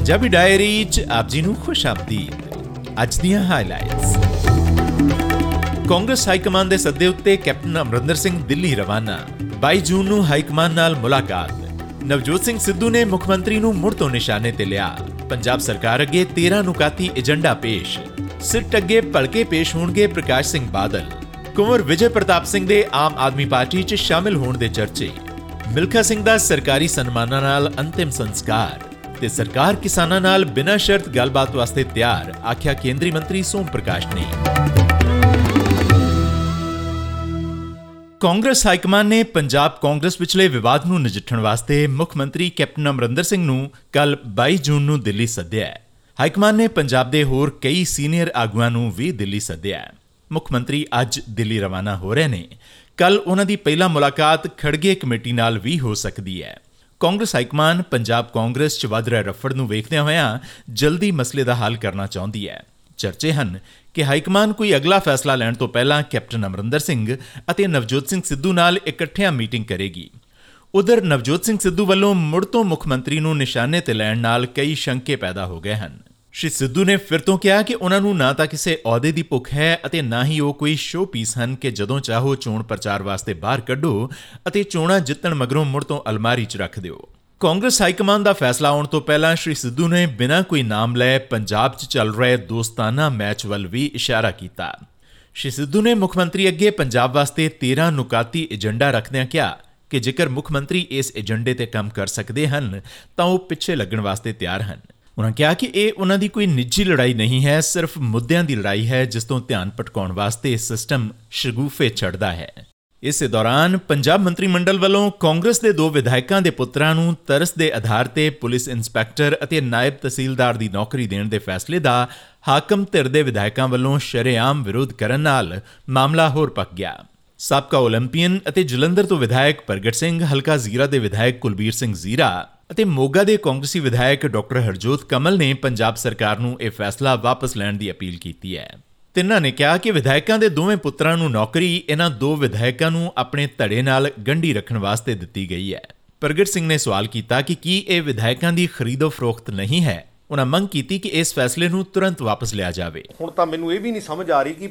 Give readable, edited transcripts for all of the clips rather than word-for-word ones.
Punjabi diary 'ਚ ਆਪ ਜੀ ਨੂੰ ਖੁਸ਼ ਆਮਦੀਦ। ਅੱਜ ਦੀਆਂ ਹਾਈਲਾਈਟਸ। ਕਾਂਗਰਸ ਹਾਈਕਮਾਨ ਦੇ ਸੱਦੇ ਉੱਤੇ ਕੈਪਟਨ ਅਮਰਿੰਦਰ ਸਿੰਘ ਦਿੱਲੀ ਰਵਾਨਾ। 22 ਜੂਨ ਨੂੰ ਹਾਈਕਮਾਨ ਨਾਲ ਮੁਲਾਕਾਤ। ਨਵਜੋਤ ਸਿੰਘ ਸਿੱਧੂ ਨੇ ਮੁੱਖ ਮੰਤਰੀ ਨੂੰ ਮੁੜ ਤੋਂ ਨਿਸ਼ਾਨੇ ਤੇ ਲਿਆ। ਪੰਜਾਬ ਸਰਕਾਰ ਅੱਗੇ 13 ਨੁਕਾਤੀ ਏਜੰਡਾ ਪੇਸ਼। ਸਿੱਟ ਅੱਗੇ ਭਲਕੇ ਪੇਸ਼ ਹੋਣਗੇ ਪ੍ਰਕਾਸ਼ ਸਿੰਘ ਬਾਦਲ। ਕੁੰਵਰ ਵਿਜੇ ਪ੍ਰਤਾਪ ਸਿੰਘ ਦੇ ਆਮ ਆਦਮੀ ਪਾਰਟੀ 'ਚ ਸ਼ਾਮਿਲ ਹੋਣ ਦੇ ਚਰਚੇ। ਮਿਲਖਾ ਸਿੰਘ ਦਾ ਸਰਕਾਰੀ ਸਨਮਾਨਾਂ ਨਾਲ ਅੰਤਿਮ ਸੰਸਕਾਰ ਤੇ ਸਰਕਾਰ ਕਿਸਾਨਾਂ ਨਾਲ ਬਿਨਾਂ ਸ਼ਰਤ ਗੱਲਬਾਤ ਵਾਸਤੇ ਤਿਆਰ, ਆਖਿਆ ਕੇਂਦਰੀ ਮੰਤਰੀ ਸੋਮ ਪ੍ਰਕਾਸ਼ ਨੇ। ਕਾਂਗਰਸ ਹਾਈਕਮਾਨ ਨੇ ਪੰਜਾਬ ਕਾਂਗਰਸ ਵਿਚਲੇ ਵਿਵਾਦ ਨੂੰ ਨਜਿੱਠਣ ਵਾਸਤੇ ਮੁੱਖ ਮੰਤਰੀ ਕੈਪਟਨ ਅਮਰਿੰਦਰ ਸਿੰਘ ਨੂੰ ਕੱਲ੍ਹ 22 ਜੂਨ ਨੂੰ ਦਿੱਲੀ ਸੱਦਿਆ ਹੈ। ਹਾਈਕਮਾਨ ਨੇ ਪੰਜਾਬ ਦੇ ਹੋਰ ਕਈ ਸੀਨੀਅਰ ਆਗੂਆਂ ਨੂੰ ਵੀ ਦਿੱਲੀ ਸੱਦਿਆ ਹੈ। ਮੁੱਖ ਮੰਤਰੀ ਅੱਜ ਦਿੱਲੀ ਰਵਾਨਾ ਹੋ ਰਹੇ ਨੇ। ਕੱਲ੍ਹ ਉਹਨਾਂ ਦੀ ਪਹਿਲਾ ਮੁਲਾਕਾਤ ਖੜਗੇ ਕਮੇਟੀ ਨਾਲ ਵੀ ਹੋ ਸਕਦੀ ਹੈ। ਕਾਂਗਰਸ ਹਾਈਕਮਾਨ ਪੰਜਾਬ ਕਾਂਗਰਸ 'ਚ ਵੱਧ ਰਹੇ ਰਫੜ ਨੂੰ ਵੇਖਦਿਆਂ ਹੋਇਆਂ ਜਲਦੀ ਮਸਲੇ ਦਾ ਹੱਲ ਕਰਨਾ ਚਾਹੁੰਦੀ ਹੈ। ਚਰਚੇ ਹਨ ਕਿ ਹਾਈਕਮਾਨ ਕੋਈ ਅਗਲਾ ਫੈਸਲਾ ਲੈਣ ਤੋਂ ਪਹਿਲਾਂ ਕੈਪਟਨ ਅਮਰਿੰਦਰ ਸਿੰਘ ਅਤੇ ਨਵਜੋਤ ਸਿੰਘ ਸਿੱਧੂ ਨਾਲ ਇਕੱਠਿਆਂ ਮੀਟਿੰਗ ਕਰੇਗੀ। ਉਧਰ ਨਵਜੋਤ ਸਿੰਘ ਸਿੱਧੂ ਵੱਲੋਂ ਮੁੜ ਤੋਂ ਮੁੱਖ ਮੰਤਰੀ ਨੂੰ ਨਿਸ਼ਾਨੇ ਤੇ ਲੈਣ ਨਾਲ ਕਈ ਸ਼ੰਕੇ ਪੈਦਾ ਹੋ ਗਏ ਹਨ। ਸ਼੍ਰੀ ਸਿੱਧੂ ਨੇ ਫਿਰ ਤੋਂ ਕਿਹਾ ਕਿ ਉਹਨਾਂ ਨੂੰ ਨਾ ਤਾਂ ਕਿਸੇ ਅਹੁਦੇ ਦੀ ਭੁੱਖ ਹੈ ਅਤੇ ਨਾ ਹੀ ਉਹ ਕੋਈ ਸ਼ੋਅ ਪੀਸ ਹਨ ਕਿ ਜਦੋਂ ਚਾਹੋ ਚੋਣ ਪ੍ਰਚਾਰ ਵਾਸਤੇ ਬਾਹਰ ਕੱਢੋ ਅਤੇ ਚੋਣਾਂ ਜਿੱਤਣ ਮਗਰੋਂ ਮੁੜ ਤੋਂ ਅਲਮਾਰੀ 'ਚ ਰੱਖ ਦਿਓ। ਕਾਂਗਰਸ ਹਾਈਕਮਾਨ ਦਾ ਫੈਸਲਾ ਆਉਣ ਤੋਂ ਪਹਿਲਾਂ ਸ਼੍ਰੀ ਸਿੱਧੂ ਨੇ ਬਿਨਾਂ ਕੋਈ ਨਾਮ ਲਏ ਪੰਜਾਬ 'ਚ ਚੱਲ ਰਹੇ ਦੋਸਤਾਨਾ ਮੈਚ ਵੱਲ ਵੀ ਇਸ਼ਾਰਾ ਕੀਤਾ। ਸ਼੍ਰੀ ਸਿੱਧੂ ਨੇ ਮੁੱਖ ਮੰਤਰੀ ਅੱਗੇ ਪੰਜਾਬ ਵਾਸਤੇ 13 ਨੁਕਾਤੀ ਏਜੰਡਾ ਰੱਖਦਿਆਂ ਕਿਹਾ ਕਿ ਜੇਕਰ ਮੁੱਖ ਮੰਤਰੀ ਇਸ ਏਜੰਡੇ ਤੇ ਕੰਮ ਕਰ ਸਕਦੇ ਹਨ ਤਾਂ ਉਹ ਪਿੱਛੇ ਲੱਗਣ ਵਾਸਤੇ ਤਿਆਰ ਹਨ। ਉਨ੍ਹਾਂ ਕਿਹਾ ਕਿ ਇਹ ਉਹਨਾਂ ਦੀ ਕੋਈ ਨਿੱਜੀ ਲੜਾਈ ਨਹੀਂ ਹੈ, ਸਿਰਫ ਮੁੱਦਿਆਂ ਦੀ ਲੜਾਈ ਹੈ ਜਿਸ ਤੋਂ ਧਿਆਨ ਭਟਕਾਉਣ ਵਾਸਤੇ ਸਿਸਟਮ ਸ਼ਗੂਫੇ ਛੱਡਦਾ ਹੈ। ਇਸੇ ਦੌਰਾਨ ਪੰਜਾਬ ਮੰਤਰੀ ਮੰਡਲ ਵੱਲੋਂ ਕਾਂਗਰਸ ਦੇ 2 ਵਿਧਾਇਕਾਂ ਦੇ ਪੁੱਤਰਾਂ ਨੂੰ ਤਰਸ ਦੇ ਆਧਾਰ ਤੇ ਪੁਲਿਸ ਇੰਸਪੈਕਟਰ ਅਤੇ ਨਾਇਬ ਤਹਿਸੀਲਦਾਰ ਦੀ ਨੌਕਰੀ ਦੇਣ ਦੇ ਫੈਸਲੇ ਦਾ ਹਾਕਮ ਧਿਰ ਦੇ ਵਿਧਾਇਕਾਂ ਵੱਲੋਂ ਸ਼ਰੇਆਮ ਵਿਰੋਧ ਕਰਨ ਨਾਲ ਮਾਮਲਾ ਹੋਰ ਪੱਕ ਗਿਆ। ਸਾਬਕਾ ਓਲੰਪੀਅਨ ਅਤੇ ਜਲੰਧਰ ਤੋਂ ਵਿਧਾਇਕ ਪ੍ਰਗਟ ਸਿੰਘ, ਹਲਕਾ ਜ਼ੀਰਾ ਦੇ ਵਿਧਾਇਕ ਕੁਲਬੀਰ ਸਿੰਘ ਜ਼ੀਰਾ ਅਤੇ ਮੋਗਾ ਦੇ ਕਾਂਗਰਸੀ ਵਿਧਾਇਕ ਡਾਕਟਰ ਹਰਜੋਤ ਕਮਲ ਨੇ ਪੰਜਾਬ ਸਰਕਾਰ ਨੂੰ ਇਹ ਫੈਸਲਾ ਵਾਪਸ ਲੈਣ ਦੀ ਅਪੀਲ ਕੀਤੀ ਹੈ। ਤਿੰਨਾਂ ਨੇ ਕਿਹਾ ਕਿ ਵਿਧਾਇਕਾਂ ਦੇ ਦੋਵੇਂ ਪੁੱਤਰਾਂ ਨੂੰ ਨੌਕਰੀ ਇਹਨਾਂ 2 ਵਿਧਾਇਕਾਂ ਨੂੰ ਆਪਣੇ ਧੜੇ ਨਾਲ ਗੰਢੀ ਰੱਖਣ ਵਾਸਤੇ ਦਿੱਤੀ ਗਈ ਹੈ। ਪ੍ਰਗਟ ਸਿੰਘ ਨੇ ਸਵਾਲ ਕੀਤਾ ਕਿ ਕੀ ਇਹ ਵਿਧਾਇਕਾਂ ਦੀ ਖਰੀਦੋ ਫਰੋਖਤ ਨਹੀਂ ਹੈ। ਉਹਨਾਂ ਮੰਗ ਕੀਤੀ ਕਿ ਇਸ ਫੈਸਲੇ ਨੂੰ ਤੁਰੰਤ ਵਾਪਸ ਲਿਆ ਜਾਵੇ। ਹੁਣ ਤਾਂ ਮੈਨੂੰ ਇਹ ਵੀ ਨਹੀਂ ਸਮਝ ਆ ਰਹੀ ਕਿ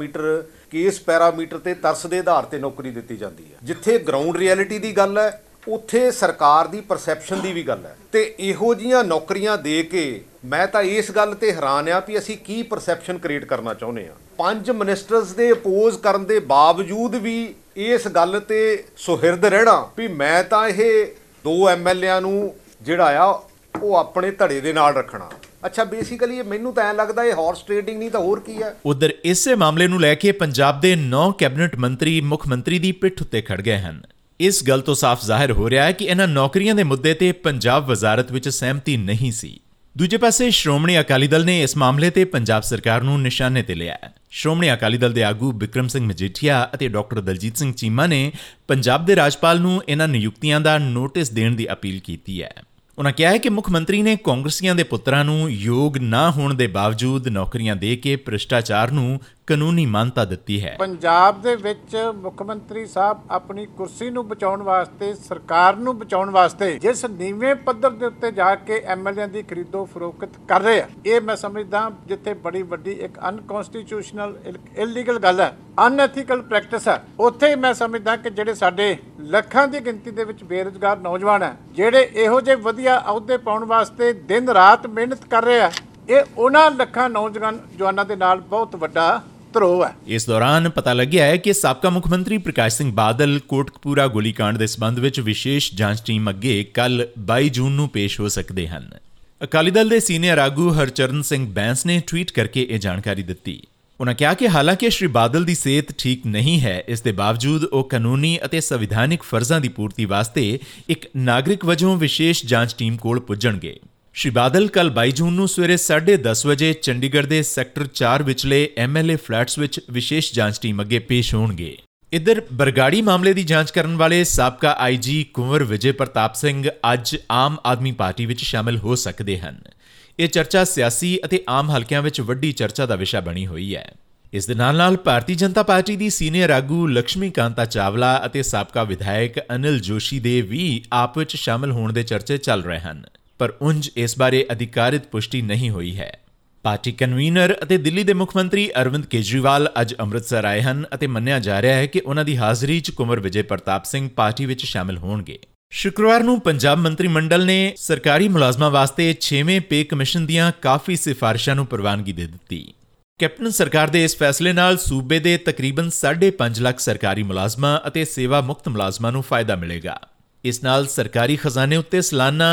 ਕੇਸ ਪੈਰਾਮੀਟਰ ਤੇ ਤਰਸ ਦੇ ਆਧਾਰ ਤੇ ਨੌਕਰੀ ਦਿੱਤੀ ਜਾਂਦੀ ਹੈ। ਜਿੱਥੇ ਗਰਾਊਂਡ ਰਿਐਲਿਟੀ ਦੀ ਗੱਲ ਹੈ ਉੱਥੇ ਸਰਕਾਰ ਦੀ ਪਰਸੈਪਸ਼ਨ ਦੀ ਵੀ ਗੱਲ ਹੈ ਤੇ ਇਹੋ ਜੀਆਂ ਨੌਕਰੀਆਂ ਦੇ ਕੇ ਮੈਂ ਤਾਂ ਇਸ ਗੱਲ ਤੇ ਹੈਰਾਨ ਆ ਵੀ ਅਸੀਂ ਕੀ ਪਰਸੈਪਸ਼ਨ ਕ੍ਰੀਏਟ ਕਰਨਾ ਚਾਹੁੰਦੇ ਆ। 5 ਮਿਨਿਸਟਰਸ ਦੇ ਅਪੋਜ਼ ਕਰਨ ਦੇ ਬਾਵਜੂਦ ਵੀ ਇਸ ਗੱਲ ਤੇ ਸੁਹਿਰਦ ਰਹਿਣਾ ਵੀ ਮੈਂ ਤਾਂ ਇਹ 2 MLAਆਂ ਨੂੰ ਜਿਹੜਾ ਆ ਉਹ ਆਪਣੇ ਧੜੇ ਦੇ ਨਾਲ ਰੱਖਣਾ। ਅੱਛਾ, ਬੇਸਿਕਲੀ ਮੈਨੂੰ ਤਾਂ ਐਂ ਲੱਗਦਾ ਇਹ ਹਾਰਸ ਟ੍ਰੇਡਿੰਗ ਨਹੀਂ ਤਾਂ ਹੋਰ ਕੀ ਹੈ। ਉਧਰ ਇਸੇ ਮਾਮਲੇ ਨੂੰ ਲੈ ਕੇ ਪੰਜਾਬ ਦੇ 9 ਕੈਬਨਿਟ ਮੰਤਰੀ ਮੁੱਖ ਮੰਤਰੀ ਦੀ ਪਿੱਠ ਉੱਤੇ ਖੜ ਗਏ ਹਨ। ਇਸ ਗੱਲ ਤੋਂ ਸਾਫ਼ ਜ਼ਾਹਿਰ ਹੋ ਰਿਹਾ ਹੈ ਕਿ ਇਹਨਾਂ ਨੌਕਰੀਆਂ ਦੇ ਮੁੱਦੇ ਤੇ ਪੰਜਾਬ ਵਜ਼ਾਰਤ ਵਿੱਚ ਸਹਿਮਤੀ ਨਹੀਂ ਸੀ। ਦੂਜੇ ਪਾਸੇ ਸ਼੍ਰੋਮਣੀ ਅਕਾਲੀ ਦਲ ਨੇ ਇਸ ਮਾਮਲੇ ਤੇ ਪੰਜਾਬ ਸਰਕਾਰ ਨੂੰ ਨਿਸ਼ਾਨੇ ਤੇ ਲਿਆ ਹੈ। ਸ਼੍ਰੋਮਣੀ ਅਕਾਲੀ ਦਲ ਦੇ ਆਗੂ ਬਿਕਰਮ ਸਿੰਘ ਮਜੀਠੀਆ ਅਤੇ ਡਾਕਟਰ ਦਲਜੀਤ ਸਿੰਘ ਚੀਮਾ ਨੇ ਪੰਜਾਬ ਦੇ ਰਾਜਪਾਲ ਨੂੰ ਇਹਨਾਂ ਨਿਯੁਕਤੀਆਂ ਦਾ ਨੋਟਿਸ ਦੇਣ ਦੀ ਅਪੀਲ ਕੀਤੀ ਹੈ। ਉਨ੍ਹਾਂ ਕਿਹਾ ਹੈ ਕਿ ਮੁੱਖ ਮੰਤਰੀ ਨੇ ਕਾਂਗਰਸੀਆਂ ਦੇ ਪੁੱਤਰਾਂ ਨੂੰ ਯੋਗ ਨਾ ਹੋਣ ਦੇ ਬਾਵਜੂਦ ਨੌਕਰੀਆਂ ਦੇ ਕੇ ਭ੍ਰਿਸ਼ਟਾਚਾਰ ਨੂੰ ਕਾਨੂੰਨੀ ਮਾਨਤਾ ਦਿੱਤੀ ਹੈ। ਪੰਜਾਬ ਦੇ ਵਿੱਚ ਮੁੱਖ ਮੰਤਰੀ ਸਾਹਿਬ ਆਪਣੀ ਕੁਰਸੀ ਨੂੰ ਬਚਾਉਣ ਵਾਸਤੇ, ਸਰਕਾਰ ਨੂੰ ਬਚਾਉਣ ਵਾਸਤੇ ਜਿਸ ਨੀਵੇਂ ਪੱਧਰ ਦੇ ਉੱਤੇ ਜਾ ਕੇ MLAਆਂ ਦੀ ਖਰੀਦੋ ਫਰੋਖਤ ਕਰ ਰਹੇ ਆ, ਇਹ ਮੈਂ ਸਮਝਦਾ ਜਿੱਥੇ ਬੜੀ ਵੱਡੀ ਇੱਕ ਅਨਕਨਸਟੀਟਿਊਸ਼ਨਲ ਇਲੀਗਲ ਗੱਲ ਹੈ, ਅਨਐਥੀਕਲ ਪ੍ਰੈਕਟਿਸ ਹੈ, ਉੱਥੇ ਮੈਂ ਸਮਝਦਾ ਕਿ ਜਿਹੜੇ ਸਾਡੇ ਲੱਖਾਂ ਦੀ ਗਿਣਤੀ ਦੇ ਵਿੱਚ ਬੇਰੁਜ਼ਗਾਰ ਨੌਜਵਾਨ ਹੈ ਜਿਹੜੇ ਇਹੋ ਜਿਹੇ ਵਧੀਆ ਅਹੁਦੇ ਪਾਉਣ ਵਾਸਤੇ ਦਿਨ ਰਾਤ ਮਿਹਨਤ ਕਰ ਰਹੇ ਆ, ਇਹ ਉਹਨਾਂ ਲੱਖਾਂ ਨੌਜਵਾਨਾਂ ਦੇ ਨਾਲ ਬਹੁਤ ਵੱਡਾ ਇਸ ਦੌਰਾਨ ਪਤਾ ਲੱਗਿਆ ਹੈ ਕਿ ਸਾਬਕਾ ਮੁੱਖ ਮੰਤਰੀ ਪ੍ਰਕਾਸ਼ ਸਿੰਘ ਬਾਦਲ ਕੋਟਕਪੂਰਾ ਗੋਲੀਕਾਂਡ ਦੇ ਸਬੰਧ ਵਿੱਚ ਵਿਸ਼ੇਸ਼ ਜਾਂਚ ਟੀਮ ਅੱਗੇ ਕੱਲ੍ਹ 22 ਜੂਨ ਨੂੰ ਪੇਸ਼ ਹੋ ਸਕਦੇ ਹਨ। ਅਕਾਲੀ ਦਲ ਦੇ ਸੀਨੀਅਰ ਆਗੂ ਹਰਚਰਨ ਸਿੰਘ ਬੈਂਸ ਨੇ ਟਵੀਟ ਕਰਕੇ ਇਹ ਜਾਣਕਾਰੀ ਦਿੱਤੀ। ਉਨ੍ਹਾਂ ਕਿਹਾ ਕਿ ਹਾਲਾਂਕਿ ਸ਼੍ਰੀ ਬਾਦਲ ਦੀ ਸਿਹਤ ਠੀਕ ਨਹੀਂ ਹੈ, ਇਸ ਦੇ ਬਾਵਜੂਦ ਉਹ ਕਾਨੂੰਨੀ ਅਤੇ ਸੰਵਿਧਾਨਿਕ ਫਰਜ਼ਾਂ ਦੀ ਪੂਰਤੀ ਵਾਸਤੇ ਇੱਕ ਨਾਗਰਿਕ ਵਜੋਂ ਵਿਸ਼ੇਸ਼ ਜਾਂਚ ਟੀਮ ਕੋਲ ਪੁੱਜਣਗੇ। ਸ਼੍ਰੀ ਬਾਦਲ ਕੱਲ੍ਹ 22 ਜੂਨ ਨੂੰ ਸਵੇਰੇ 10:30 ਵਜੇ ਚੰਡੀਗੜ੍ਹ ਦੇ ਸੈਕਟਰ 4 ਵਿਚਲੇ MLA ਫਲੈਟਸ ਵਿੱਚ ਵਿਸ਼ੇਸ਼ ਜਾਂਚ ਟੀਮ ਅੱਗੇ ਪੇਸ਼ ਹੋਣਗੇ। ਇੱਧਰ ਬਰਗਾੜੀ ਮਾਮਲੇ ਦੀ ਜਾਂਚ ਕਰਨ ਵਾਲੇ ਸਾਬਕਾ IG ਕੁੰਵਰ ਵਿਜੇ ਪ੍ਰਤਾਪ ਸਿੰਘ ਅੱਜ ਆਮ ਆਦਮੀ ਪਾਰਟੀ ਵਿੱਚ ਸ਼ਾਮਿਲ ਹੋ ਸਕਦੇ ਹਨ। ਇਹ ਚਰਚਾ ਸਿਆਸੀ ਅਤੇ ਆਮ ਹਲਕਿਆਂ ਵਿੱਚ ਵੱਡੀ ਚਰਚਾ ਦਾ ਵਿਸ਼ਾ ਬਣੀ ਹੋਈ ਹੈ। ਇਸ ਦੇ ਨਾਲ ਭਾਰਤੀ ਜਨਤਾ ਪਾਰਟੀ ਦੀ ਸੀਨੀਅਰ ਆਗੂ ਲక్ష్ਮੀ ਕਾਂਤਾ ਚਾਵਲਾ ਅਤੇ ਸਾਬਕਾ ਵਿਧਾਇਕ ਅਨਿਲ ਜੋਸ਼ੀ ਦੇ ਵੀ ਆਪ ਵਿੱਚ ਸ਼ਾਮਿਲ ਹੋਣ ਦੇ ਚਰਚੇ ਚੱਲ ਰਹੇ ਹਨ। ਪਰ ਉਂਝ ਇਸ ਬਾਰੇ ਅਧਿਕਾਰਿਤ ਪੁਸ਼ਟੀ ਨਹੀਂ ਹੋਈ ਹੈ। ਪਾਰਟੀ ਕਨਵੀਨਰ ਅਤੇ ਦਿੱਲੀ ਦੇ ਮੁੱਖ ਮੰਤਰੀ ਅਰਵਿੰਦ ਕੇਜਰੀਵਾਲ ਅੱਜ ਅੰਮ੍ਰਿਤਸਰ ਆਏ ਹਨ ਅਤੇ ਮੰਨਿਆ ਜਾ ਰਿਹਾ ਹੈ ਕਿ ਉਹਨਾਂ ਦੀ ਹਾਜ਼ਰੀ 'ਚ ਕੁੰਵਰ ਵਿਜੇ ਪ੍ਰਤਾਪ ਸਿੰਘ ਪਾਰਟੀ ਵਿੱਚ ਸ਼ਾਮਿਲ ਹੋਣਗੇ। ਸ਼ੁੱਕਰਵਾਰ ਨੂੰ ਪੰਜਾਬ ਮੰਤਰੀ ਮੰਡਲ ਨੇ ਸਰਕਾਰੀ ਮੁਲਾਜ਼ਮਾਂ ਵਾਸਤੇ 6ਵੇਂ ਪੇ ਕਮਿਸ਼ਨ ਦੀਆਂ ਕਾਫੀ ਸਿਫਾਰਿਸ਼ਾਂ ਨੂੰ ਪ੍ਰਵਾਨਗੀ ਦੇ ਦਿੱਤੀ। ਕੈਪਟਨ ਸਰਕਾਰ ਦੇ ਇਸ ਫੈਸਲੇ ਨਾਲ ਸੂਬੇ ਦੇ ਤਕਰੀਬਨ 5.5 ਲੱਖ ਸਰਕਾਰੀ ਮੁਲਾਜ਼ਮਾਂ ਅਤੇ ਸੇਵਾ ਮੁਕਤ ਮੁਲਾਜ਼ਮਾਂ ਨੂੰ ਫਾਇਦਾ ਮਿਲੇਗਾ। ਇਸ ਨਾਲ ਸਰਕਾਰੀ ਖਜ਼ਾਨੇ ਉੱਤੇ ਸਾਲਾਨਾ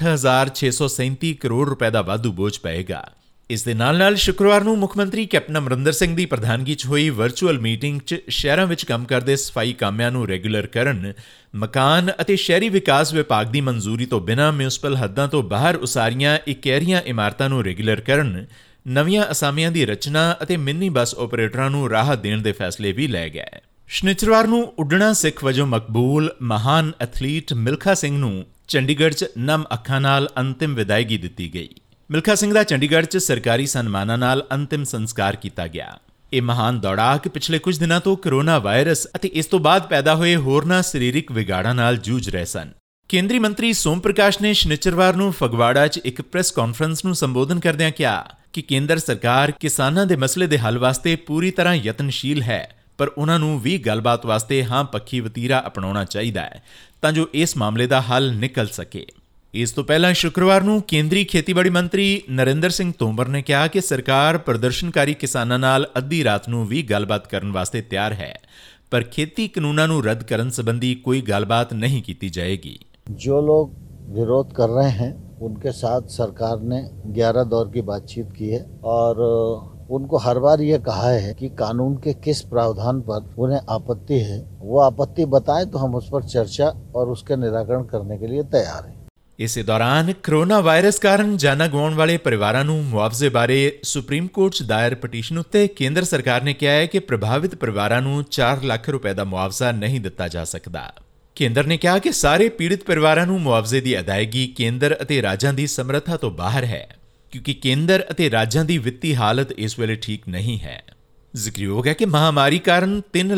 8,637 ਕਰੋੜ ਰੁਪਏ ਦਾ ਵਾਧੂ ਬੋਝ ਪਏਗਾ। ਇਸ ਦੇ ਨਾਲ ਸ਼ੁੱਕਰਵਾਰ ਨੂੰ ਮੁੱਖ ਮੰਤਰੀ ਕੈਪਟਨ ਅਮਰਿੰਦਰ ਸਿੰਘ ਦੀ ਪ੍ਰਧਾਨਗੀ 'ਚ ਹੋਈ ਵਰਚੁਅਲ ਮੀਟਿੰਗ 'ਚ ਸ਼ਹਿਰਾਂ ਵਿੱਚ ਕੰਮ ਕਰਦੇ ਸਫਾਈ ਕਾਮਿਆਂ ਨੂੰ ਰੈਗੂਲਰ ਕਰਨ, ਮਕਾਨ ਅਤੇ ਸ਼ਹਿਰੀ ਵਿਕਾਸ ਵਿਭਾਗ ਦੀ ਮਨਜ਼ੂਰੀ ਤੋਂ ਬਿਨਾਂ ਮਿਊਨਿਸਪਲ ਹੱਦਾਂ ਤੋਂ ਬਾਹਰ ਉਸਾਰੀਆਂ ਇਕਹਿਰੀਆਂ ਇਮਾਰਤਾਂ ਨੂੰ ਰੈਗੂਲਰ ਕਰਨ, ਨਵੀਆਂ ਅਸਾਮੀਆਂ ਦੀ ਰਚਨਾ ਅਤੇ ਮਿੰਨੀ ਬੱਸ ਆਪਰੇਟਰਾਂ ਨੂੰ ਰਾਹਤ ਦੇਣ ਦੇ ਫੈਸਲੇ ਵੀ ਲਏ ਗਏ। ਸ਼ਨੀਚਰਵਾਰ ਨੂੰ ਉੱਡਣਾ ਸਿੱਖ ਵਜੋਂ ਮਕਬੂਲ ਮਹਾਨ ਐਥਲੀਟ ਮਿਲਖਾ ਸਿੰਘ ਨੂੰ ਚੰਡੀਗੜ੍ਹ 'ਚ ਨਮ ਅੱਖਾਂ ਨਾਲ ਅੰਤਿਮ ਵਿਦਾਇਗੀ ਦਿੱਤੀ ਗਈ। ਮਿਲਖਾ ਸਿੰਘ ਦਾ ਚੰਡੀਗੜ੍ਹ 'ਚ ਸਰਕਾਰੀ ਸਨਮਾਨਾਂ ਨਾਲ ਅੰਤਿਮ ਸੰਸਕਾਰ ਕੀਤਾ ਗਿਆ। ਇਹ ਮਹਾਨ ਦੌੜਾਕ ਪਿਛਲੇ ਕੁਝ ਦਿਨਾਂ ਤੋਂ ਕਰੋਨਾ ਵਾਇਰਸ ਅਤੇ ਇਸ ਤੋਂ ਬਾਅਦ ਪੈਦਾ ਹੋਏ ਹੋਰਨਾਂ ਸਰੀਰਕ ਵਿਗਾੜਾਂ ਨਾਲ ਜੂਝ ਰਹੇ ਸਨ। ਕੇਂਦਰੀ ਮੰਤਰੀ ਸੋਮ ਪ੍ਰਕਾਸ਼ ਨੇ ਸ਼ਨੀਚਰਵਾਰ ਨੂੰ ਫਗਵਾੜਾ 'ਚ ਇੱਕ ਪ੍ਰੈਸ ਕਾਨਫਰੰਸ ਨੂੰ ਸੰਬੋਧਨ ਕਰਦਿਆਂ ਕਿਹਾ ਕਿ ਕੇਂਦਰ ਸਰਕਾਰ ਕਿਸਾਨਾਂ ਦੇ ਮਸਲੇ ਦੇ ਹੱਲ ਵਾਸਤੇ ਪੂਰੀ ਤਰ੍ਹਾਂ ਯਤਨਸ਼ੀਲ ਹੈ, ਪਰ ਉਹਨਾਂ ਨੂੰ ਵੀ ਗੱਲਬਾਤ ਵਾਸਤੇ ਹਾਂ ਪੱਖੀ ਵਤੀਰਾ ਅਪਣਾਉਣਾ ਚਾਹੀਦਾ ਹੈ ਤਾਂ ਜੋ ਇਸ ਮਾਮਲੇ ਦਾ ਹੱਲ ਨਿਕਲ ਸਕੇ। ਇਸ ਤੋਂ ਪਹਿਲਾਂ ਸ਼ੁੱਕਰਵਾਰ ਨੂੰ ਕੇਂਦਰੀ ਖੇਤੀਬਾੜੀ ਮੰਤਰੀ ਨਰਿੰਦਰ ਸਿੰਘ ਤੋਮਰ ਨੇ ਕਿਹਾ ਕਿ ਸਰਕਾਰ ਪ੍ਰਦਰਸ਼ਨਕਾਰੀ ਕਿਸਾਨਾਂ ਨਾਲ ਅੱਧੀ ਰਾਤ ਨੂੰ ਵੀ ਗੱਲਬਾਤ ਕਰਨ ਵਾਸਤੇ ਤਿਆਰ ਹੈ, ਪਰ ਖੇਤੀ ਕਾਨੂੰਨਾਂ ਨੂੰ ਰੱਦ ਕਰਨ ਸੰਬੰਧੀ ਕੋਈ ਗੱਲਬਾਤ ਨਹੀਂ ਕੀਤੀ ਜਾਏਗੀ। जो लोग विरोध कर रहे हैं उनके साथ सरकार ने 11 दौर की बातचीत की है और उनको हर बार ये कहा है कि कानून के किस प्रावधान पर उन्हें आपत्ति है वो आपत्ति बताएं तो हम उस पर चर्चा और उसके निराकरण करने के लिए तैयार हैं। ਇਸੇ ਦੌਰਾਨ ਕਰੋਨਾ ਵਾਇਰਸ ਕਾਰਨ ਜਾਨਾਂ ਗਵਾਉਣ ਵਾਲੇ ਪਰਿਵਾਰਾਂ ਨੂੰ ਮੁਆਵਜ਼ੇ ਬਾਰੇ ਸੁਪਰੀਮ ਕੋਰਟ 'ਚ ਦਾਇਰ ਪਟੀਸ਼ਨ ਉੱਤੇ ਕੇਂਦਰ ਸਰਕਾਰ ਨੇ ਕਿਹਾ ਹੈ ਕਿ ਪ੍ਰਭਾਵਿਤ ਪਰਿਵਾਰਾਂ ਨੂੰ 4 ਲੱਖ ਰੁਪਏ ਦਾ ਮੁਆਵਜ਼ਾ ਨਹੀਂ ਦਿੱਤਾ ਜਾ ਸਕਦਾ। ਕੇਂਦਰ ਨੇ ਕਿਹਾ ਕਿ ਸਾਰੇ ਪੀੜਿਤ ਪਰਿਵਾਰਾਂ ਨੂੰ ਮੁਆਵਜ਼ੇ ਦੀ ਅਦਾਇਗੀ ਕੇਂਦਰ ਅਤੇ ਰਾਜਾਂ ਦੀ ਸਮਰੱਥਾ ਤੋਂ ਬਾਹਰ ਹੈ, ਕਿਉਂਕਿ ਕੇਂਦਰ ਅਤੇ ਰਾਜਾਂ ਦੀ ਵਿੱਤੀ ਹਾਲਤ ਇਸ ਵੇਲੇ ਠੀਕ ਨਹੀਂ ਹੈ। ਜ਼ਿਕਰਯੋਗ ਹੈ ਕਿ ਮਹਾਮਾਰੀ ਕਾਰਨ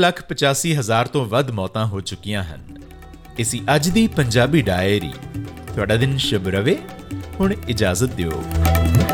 3,85,000 ਤੋਂ ਵੱਧ ਮੌਤਾਂ ਹੋ ਚੁੱਕੀਆਂ ਹਨ। ਇਸੀ ਅੱਜ ਦੀ ਪੰਜਾਬੀ ਡਾਇਰੀ। ਤੁਹਾਡਾ ਦਿਨ ਸ਼ੁਭ ਰਵੇ। ਹੁਣ ਇਜਾਜ਼ਤ ਦਿਓ।